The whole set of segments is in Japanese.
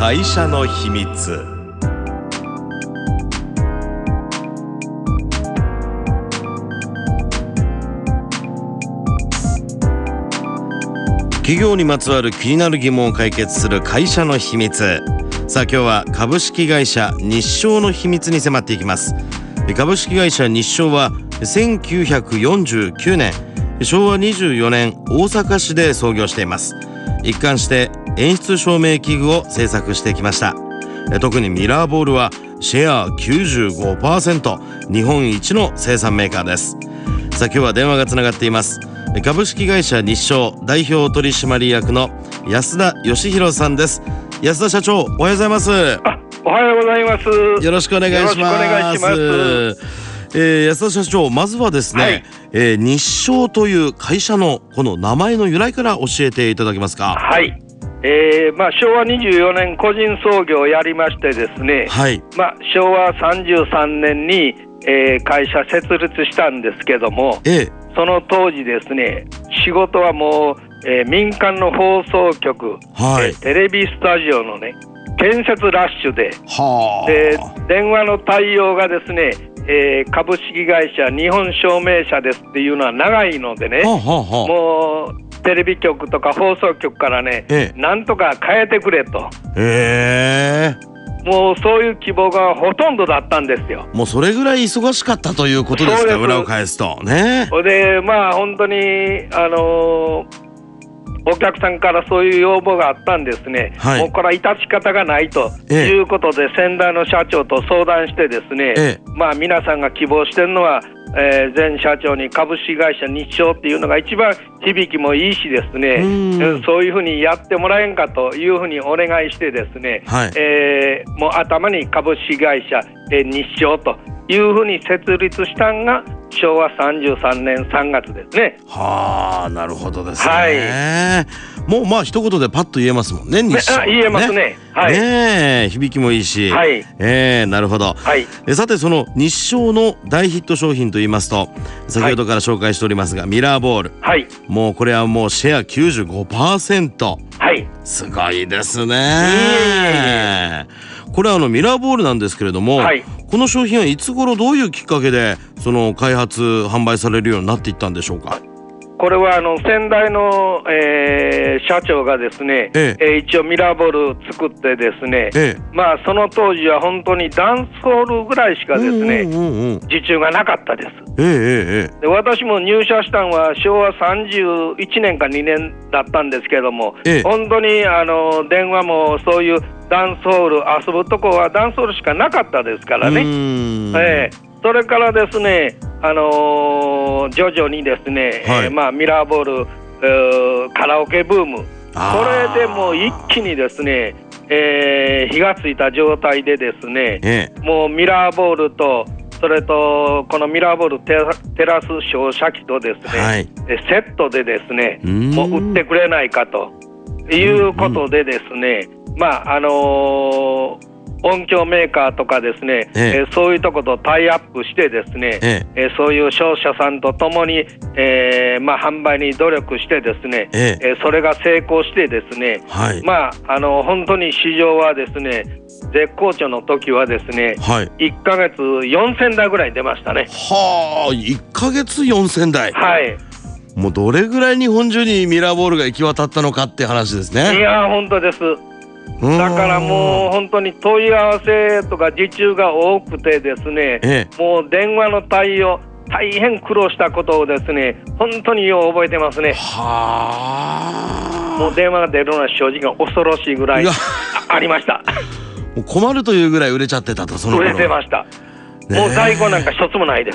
会社の秘密。企業にまつわる気になる疑問を解決する会社の秘密。さあ今日は株式会社日商の秘密に迫っていきます。株式会社日商は1949年昭和24年大阪市で創業しています。一貫して演出照明器具を製作してきました。特にミラーボールはシェア 95%、 日本一の生産メーカーです。さあ今日は電話がつながっています。株式会社日商代表取締役の安田義弘さんです。安田社長、おはようございます。 おはようございます。 よろしくお願いします。 よろしくお願いします。 安田社長、まずはですね、日商という会社のこの名前の由来から教えていただけますか。 はい、昭和24年個人創業をやりましてですね、昭和33年に、会社設立したんですけども、その当時ですね、仕事はもう、民間の放送局、テレビスタジオのね建設ラッシュで、電話の対応がですね、株式会社日本照明社ですっていうのは長いのでね、もうテレビ局とか放送局からね、なんとか変えてくれと、もうそういう希望がほとんどだったんですよ。 もうそれぐらい忙しかったということですか。裏を返すとね。 で本当にお客さんからそういう要望があったんですね、もうこれは致し方がないということで、先代の社長と相談してですね、皆さんが希望してるのは、前社長に株式会社日商っていうのが一番響きもいいしですね、そういうふうにやってもらえんかというふうにお願いしてですね、もう頭に株式会社日商というふうに設立したんが昭和33年3月ですね。 なるほどですね。もう一言でパッと言えますもんね、日商、 言えますね。 響きもいいし、なるほど。さてその日商の大ヒット商品といいますと、先ほどから紹介しておりますが、ミラーボール、もうこれはもうシェア 95%、すごいですね。これはミラーボールなんですけれども、この商品はいつ頃どういうきっかけでその開発販売されるようになっていったんでしょうか。 これは先代の、社長がですね、一応ミラーボール作ってですね、その当時は本当にダンスホールぐらいしかですね、受注がなかったです。で私も入社したのは昭和31年か2年だったんですけども、本当に電話もそういうダンスホール、遊ぶとこはダンスホールしかなかったですからね。それからですね、徐々にですね、ミラーボール、カラオケブーム、これでもう一気にですね、火がついた状態でですね、もうミラーボールとそれとこのミラーボール照らす照射機とですね、セットでですね、もう売ってくれないかということでですね、音響メーカーとかですね、そういうとことタイアップしてですね、そういう商社さんとともに、販売に努力してですね、それが成功してですね、本当に市場はですね、絶好調の時はですね、1ヶ月4000台ぐらい出ましたね。 1ヶ月4000台。もうどれぐらい日本中にミラーボールが行き渡ったのかって話ですね。 いや本当です。だからもう本当に問い合わせとか受注が多くてですね、もう電話の対応大変苦労したことをですね、本当によう覚えてますね。もう電話が出るのは正直恐ろしいぐらいありました。 もう困るというぐらい売れちゃってたと。その頃売れてました。もう在庫なんか一つもないです。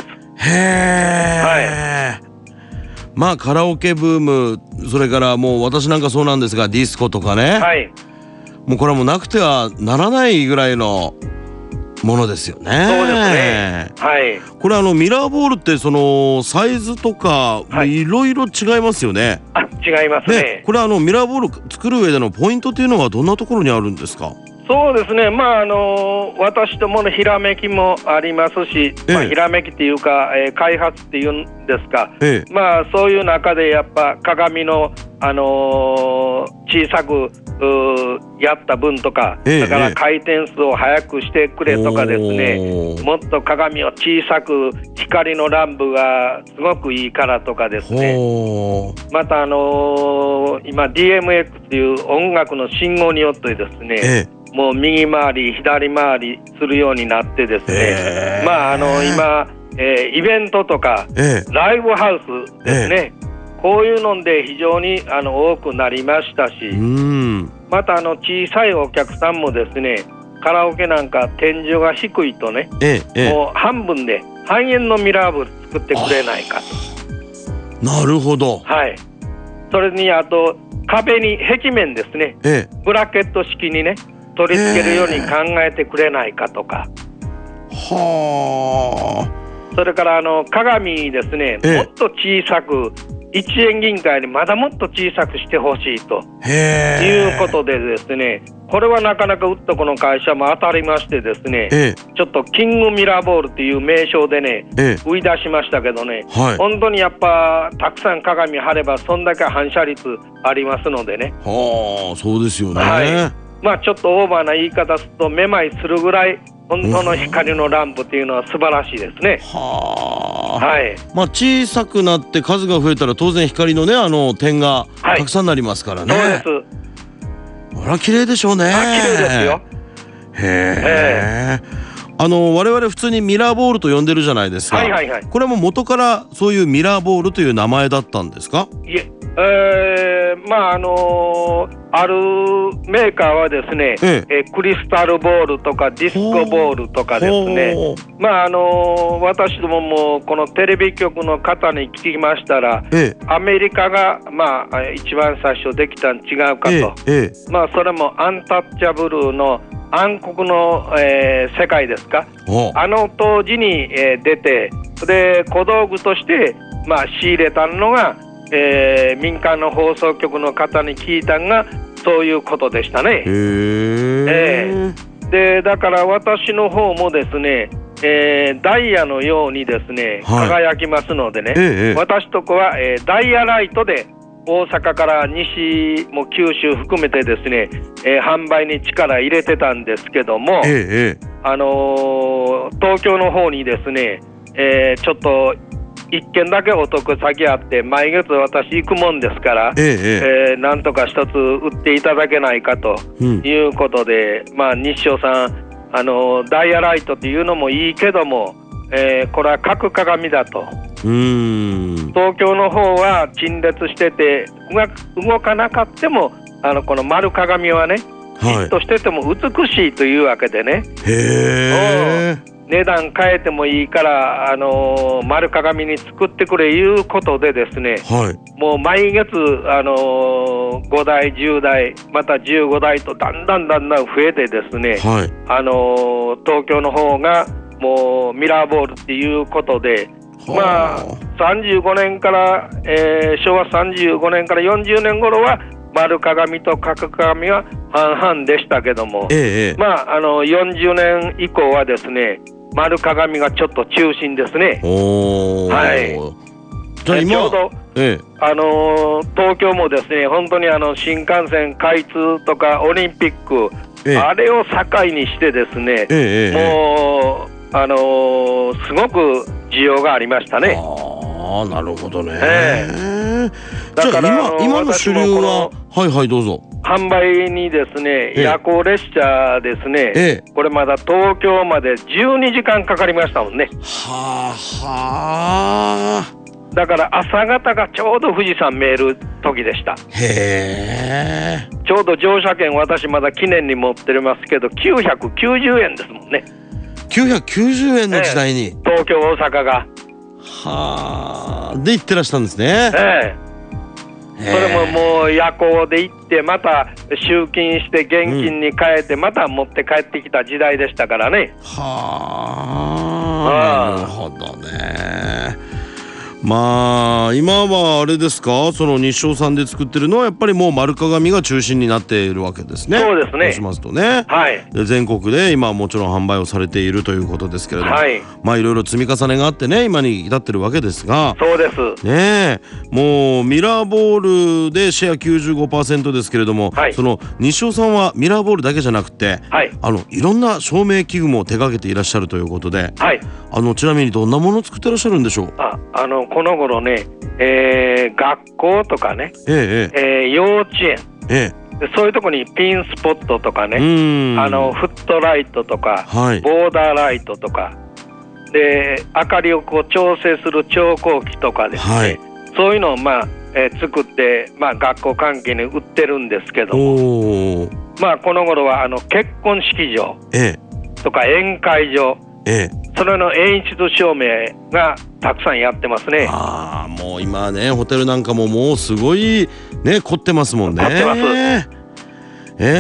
カラオケブーム、それからもう私なんかそうなんですが、ディスコとかね、もうこれはもうなくてはならないぐらいのものですよね。 そうですね。 これミラーボールってそのサイズとかいろいろ違いますよね。 違いますね。 これミラーボール作る上でのポイントというのはどんなところにあるんですか。 そうですね、私どものひらめきもありますし、ひらめきっていうか、開発っていうんですか、そういう中でやっぱ鏡の、 小さくやった分とか、だから回転数を速くしてくれとかですね、もっと鏡を小さく光のランプがすごくいいからとかですね、また今 DMX っていう音楽の信号によってですね、もう右回り左回りするようになってですね、今、イベントとか、ライブハウスですね、こういうので非常に多くなりましたし、また小さいお客さんもですね、カラオケなんか天井が低いとね、もう半分で半円のミラーボール作ってくれないかと。 なるほど。 はい。それにあと壁に壁面ですね、ブラケット式にね取り付けるように考えてくれないかとか、それから鏡ですね、もっと小さく1円銀貨よりまだもっと小さくしてほしいということでですね、これはなかなかウッドコの会社も当たりましてですね、ちょっとキングミラーボールという名称でね、売り出しましたけどね、本当にやっぱたくさん鏡貼ればそんだけ反射率ありますのでね。 そうですよね。 ちょっとオーバーな言い方するとめまいするぐらい本当の光のランプっていうのは素晴らしいですね。 小さくなって数が増えたら当然光のね点がたくさんになりますからね。 そうです。 あら綺麗でしょうね。 綺麗ですよ。 我々普通にミラーボールと呼んでるじゃないですか。これも元からそういうミラーボールという名前だったんですか？ いえ、あるメーカーはですね、クリスタルボールとかディスコボールとかですね、私どももこのテレビ局の方に聞きましたら、アメリカが一番最初できたん違うかと、それもアンタッチャブルの暗黒の、世界ですか、当時に、出て、で小道具として仕入れたのが民間の放送局の方に聞いたのがそういうことでしたね。でだから私の方もですね、ダイヤのようにですね輝きますのでね、私とこは、ダイヤライトで大阪から西も九州含めてですね、販売に力入れてたんですけども、東京の方にですね、ちょっと一件だけお得先あって毎月私行くもんですから、なんとか一つ売っていただけないかということで、日照さんダイヤライトっていうのもいいけども、これは角鏡だと。東京の方は陳列してて動かなかってもこの丸鏡はね、じっとしてても美しいというわけでね、値段変えてもいいから丸鏡に作ってくれいうことでですね、もう毎月5台10台また15台とだんだん増えてですね、東京の方がもうミラーボールっていうことで、35年から、昭和35年から40年頃は丸鏡と角鏡は半々でしたけども、40年以降はですね丸鏡がちょっと中心ですね。 じゃあ今ちょうど、東京もですね本当に新幹線開通とかオリンピック、あれを境にしてですね、もうすごく需要がありましたね。 なるほどね。だから今の主流はどうぞ。 販売にですね、夜行列車ですね、これまだ東京まで12時間かかりましたもんね。だから朝方がちょうど富士山見える時でした。ちょうど乗車券私まだ記念に持ってますけど990円ですもんね。 990円の時代に東京大阪がで行ってらしたんですね。 それももう夜行で行ってまた集金して現金に変えてまた持って帰ってきた時代でしたからね。 なるほどね。 まあ今はあれですか、その日照さんで作ってるのはやっぱりもう丸鏡が中心になっているわけですね。 そうですね。 そうしますとね、 はい、 で全国で今はもちろん販売をされているということですけれども、 はい、 まあいろいろ積み重ねがあってね今に至ってるわけですが、 そうですねえ、もうミラーボールでシェア 95% ですけれども、 はい、 その日照さんはミラーボールだけじゃなくて、 はい、 いろんな照明器具も手掛けていらっしゃるということで、 はい、 ちなみにどんなものを作ってらっしゃるんでしょう。 この頃ね、学校とかね、幼稚園、そういうとこにピンスポットとかね、フットライトとか、 はい、 ボーダーライトとかで明かりをこう調整する調光器とかですね、はい、そういうのを作って、学校関係に売ってるんですけども、この頃は結婚式場とか宴会場、それの演出照明がたくさんやってますね。 もう今ねホテルなんかももうすごいね凝ってますもんね。 凝ってます。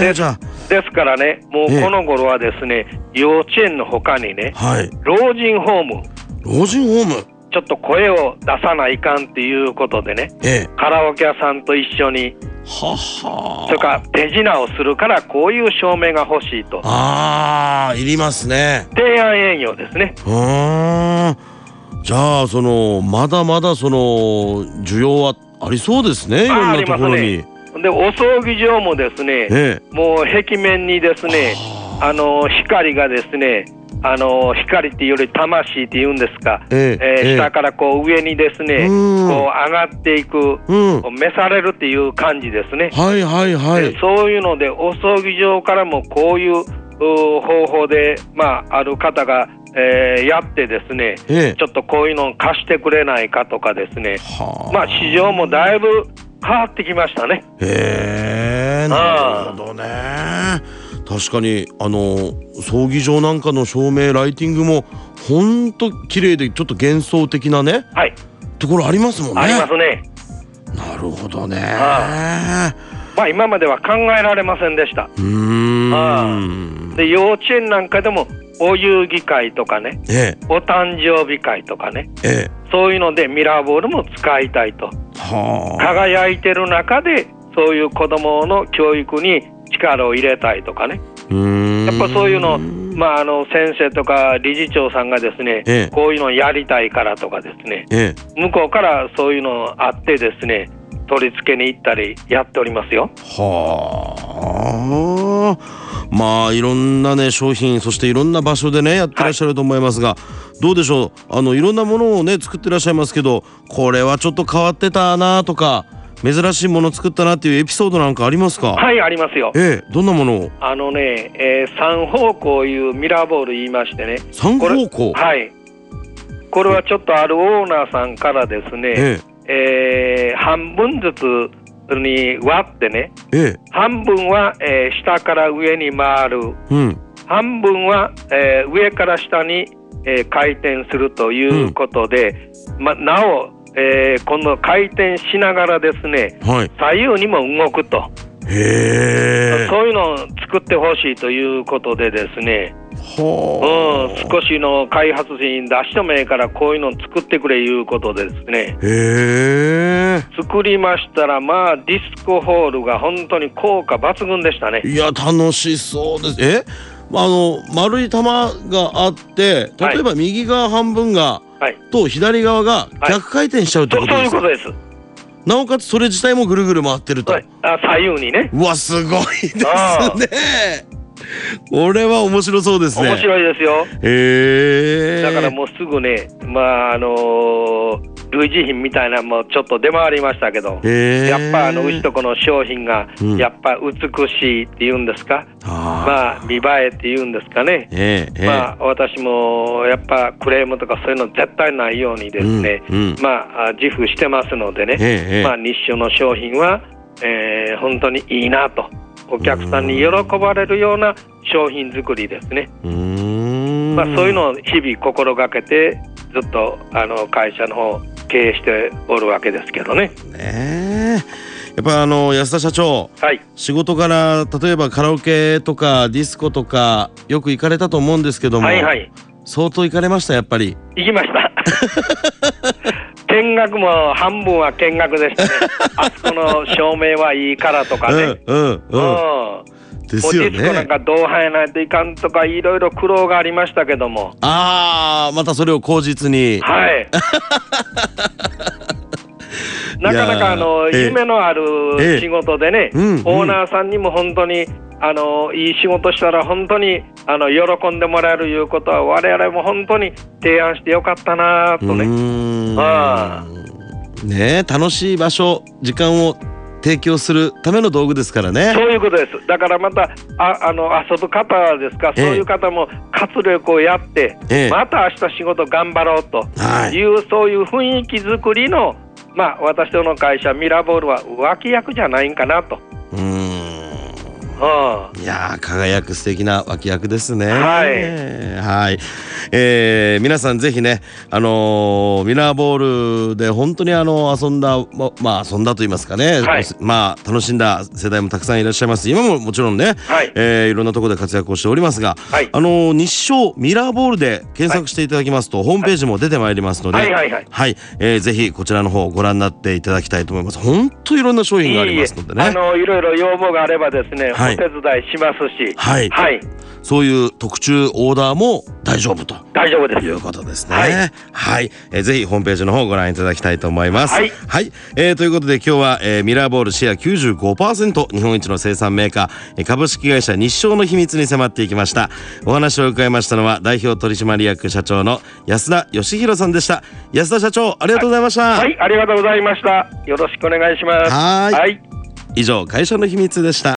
じゃあですからね、もうこの頃はですね、幼稚園の他にね、 はい、 老人ホームちょっと声を出さないかんっていうことでね、カラオケ屋さんと一緒にそれから手品をするからこういう照明が欲しいと、 いりますね。 提案営業ですね。 じゃあまだまだ需要はありそうですね、いろんなところに。 でお葬儀場もですね、もう壁面にですね光がですね光っていうより魂っていうんですか、下からこう上にですね、こう上がっていく、召されるっていう感じですね。 はいはいはい。 そういうのでお葬儀場からもこういう方法である方が、やってですね、ちょっとこういうのを貸してくれないかとかですね、市場もだいぶ変わってきましたね。 なるほどね。確かに葬儀場なんかの照明ライティングもほんと綺麗でちょっと幻想的なね、はい、ところありますもんね。 ありますね。 なるほどね。 今までは考えられませんでした。で幼稚園なんかでもお遊戯会とかね、お誕生日会とかね、そういうのでミラーボールも使いたいと、輝いてる中でそういう子どもの教育に力を入れたいとかね、やっぱそういうの、先生とか理事長さんがですね、こういうのをやりたいからとかですね、向こうからそういうのあってですね、取り付けに行ったりやっておりますよ。 いろんなね商品、そしていろんな場所でねやってらっしゃると思いますが、どうでしょう、いろんなものをね作ってらっしゃいますけど、これはちょっと変わってたなとか珍しいもの作ったなっていうエピソードなんかありますか？ はい、ありますよ。 どんなものを？ 三方向いうミラーボール言いましてね。 三方向？ はい。これはちょっとあるオーナーさんからですね、半分ずつに割ってね、半分は、下から上に回る、半分は、上から下に、回転するということで、なお今度回転しながらですね、左右にも動くと、そういうのを作ってほしいということでですね、少しの開発費に出してもええからこういうのを作ってくれいうことでですね、作りましたらディスコホールが本当に効果抜群でしたね。 いや楽しそうです。丸い玉があって例えば右側半分が、と左側が逆回転しちゃうってことですか？ そういうことです。 なおかつそれ自体もぐるぐる回ってると、 左右にね。 うわすごいですね。これは面白そうですね。 面白いですよ。だからもうすぐね、類似品みたいなのもちょっと出回りましたけど、やっぱうちとこの商品がやっぱ美しいっていうんですか、見栄えっていうんですかね、私もやっぱクレームとかそういうの絶対ないようにですね、自負してますのでね、日照の商品は、本当にいいなと、お客さんに喜ばれるような商品作りですね。そういうのを日々心がけてずっと会社の方経営しておるわけですけどね。 やっぱ安田社長、仕事から例えばカラオケとかディスコとかよく行かれたと思うんですけども、相当行かれました？やっぱり行きました。手見学も半分は見学でしたね。あそこの照明はいいからとかね。 ですよね。 ディスコなんか銅板やないといかんとかいろいろ苦労がありましたけども。 またそれを口実に。 はい。なかなか夢のある仕事でね、オーナーさんにも本当にいい仕事したら本当に喜んでもらえるいうことは我々も本当に提案してよかったなとね。 ね、楽しい場所、時間を提供するための道具ですからね。 そういうことです。だからまた遊ぶ方ですか、そういう方も活力をやって、また明日仕事頑張ろうという、そういう雰囲気作りの私どの会社ミラボールは脇役じゃないんかなと。 いやー、輝く素敵な脇役ですね。 はい、 皆さんぜひね、ミラーボールで本当に遊んだ、遊んだと言いますかね、楽しんだ世代もたくさんいらっしゃいます。今ももちろんね、いろんなところで活躍をしておりますが、日照ミラーボールで検索していただきますと、ホームページも出てまいりますので、ぜひこちらの方をご覧になっていただきたいと思います。本当いろんな商品がありますのでね、 いろいろ要望があればですね、お手伝いしますし、 そういう特注オーダーも大丈夫とですいうことですね。ぜひホームページの方をご覧いただきたいと思います。ということで今日は、ミラーボールシェア 95% 日本一の生産メーカー株式会社日照の秘密に迫っていきました。お話を伺いましたのは代表取締役社長の安田義弘さんでした。安田社長、ありがとうございました。 ありがとうございました。よろしくお願いします。 以上、会社の秘密でした。